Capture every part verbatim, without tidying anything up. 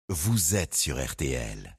Vous êtes sur R T L.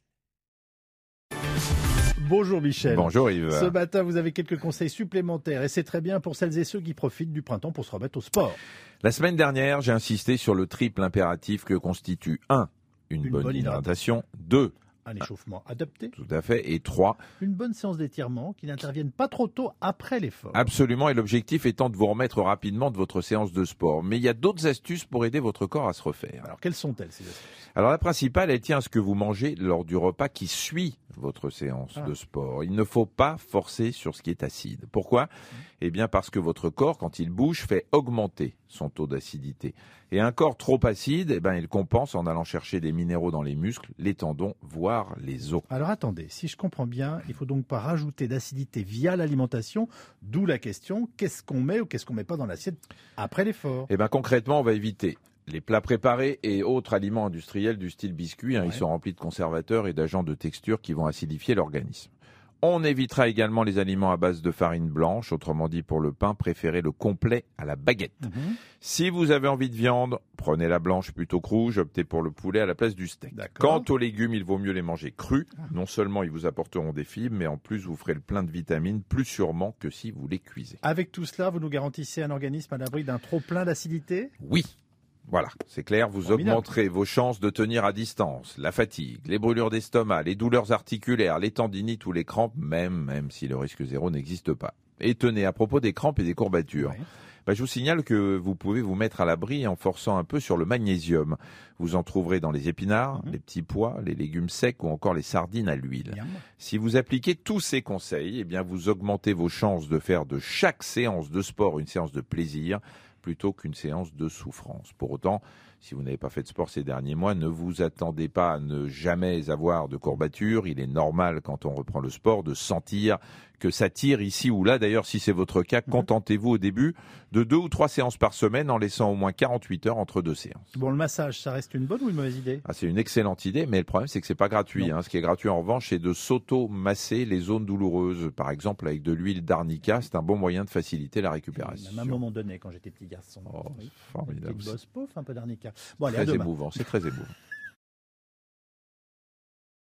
Bonjour Michel. Bonjour Yves. Ce matin, vous avez quelques conseils supplémentaires et c'est très bien pour celles et ceux qui profitent du printemps pour se remettre au sport. La semaine dernière, j'ai insisté sur le triple impératif que constitue un Une, Une bonne, bonne hydratation, deux Un échauffement adapté, Tout à fait, et trois une bonne séance d'étirement qui n'intervienne pas trop tôt après l'effort. Absolument, et l'objectif étant de vous remettre rapidement de votre séance de sport. Mais il y a d'autres astuces pour aider votre corps à se refaire. Alors quelles sont-elles ces astuces? Alors la principale, elle tient à ce que vous mangez lors du repas qui suit votre séance Ah. de sport. Il ne faut pas forcer sur ce qui est acide. Pourquoi ? Eh bien parce que votre corps, quand il bouge, fait augmenter son taux d'acidité. Et un corps trop acide, eh ben, il compense en allant chercher des minéraux dans les muscles, les tendons, voire les os. Alors attendez, si je comprends bien, il faut donc pas rajouter d'acidité via l'alimentation, d'où la question, qu'est-ce qu'on met ou qu'est-ce qu'on met pas dans l'assiette après l'effort? Eh ben, concrètement, on va éviter les plats préparés et autres aliments industriels du style biscuit. Hein, Ouais. Ils sont remplis de conservateurs et d'agents de texture qui vont acidifier l'organisme. On évitera également les aliments à base de farine blanche, autrement dit pour le pain, préférez le complet à la baguette. Mhm. Si vous avez envie de viande, prenez la blanche plutôt que rouge, optez pour le poulet à la place du steak. D'accord. Quant aux légumes, il vaut mieux les manger crus. Non seulement ils vous apporteront des fibres, mais en plus vous ferez le plein de vitamines plus sûrement que si vous les cuisez. Avec tout cela, vous nous garantissez un organisme à l'abri d'un trop plein d'acidité? Oui. Voilà, c'est clair, vous Formidable. augmenterez vos chances de tenir à distance. La fatigue, les brûlures d'estomac, les douleurs articulaires, les tendinites ou les crampes, même, même si le risque zéro n'existe pas. Et tenez, à propos des crampes et des courbatures, Ouais. bah, je vous signale que vous pouvez vous mettre à l'abri en forçant un peu sur le magnésium. Vous en trouverez dans les épinards, Mhm. les petits pois, les légumes secs ou encore les sardines à l'huile. Miam. Si vous appliquez tous ces conseils, eh bien vous augmentez vos chances de faire de chaque séance de sport une séance de plaisir plutôt qu'une séance de souffrance. Pour autant, si vous n'avez pas fait de sport ces derniers mois, ne vous attendez pas à ne jamais avoir de courbatures. Il est normal, quand on reprend le sport, de sentir que ça tire ici ou là. D'ailleurs, si c'est votre cas, Mhm. contentez-vous au début de deux ou trois séances par semaine en laissant au moins quarante-huit heures entre deux séances. Bon, le massage, ça reste une bonne ou une mauvaise idée? Ah, c'est une excellente idée, mais le problème, c'est que c'est pas gratuit. Non. Hein. Ce qui est gratuit, en revanche, c'est de s'auto-masser les zones douloureuses. Par exemple, avec de l'huile d'arnica, c'est un bon moyen de faciliter la récupération. Même à un moment donné, quand j'étais petit garçon. Oh, Oui. formidable. Une petite bosse, pouf, un peu d'arnica. Bon, allez, à Très demain. émouvant, c'est très émouvant.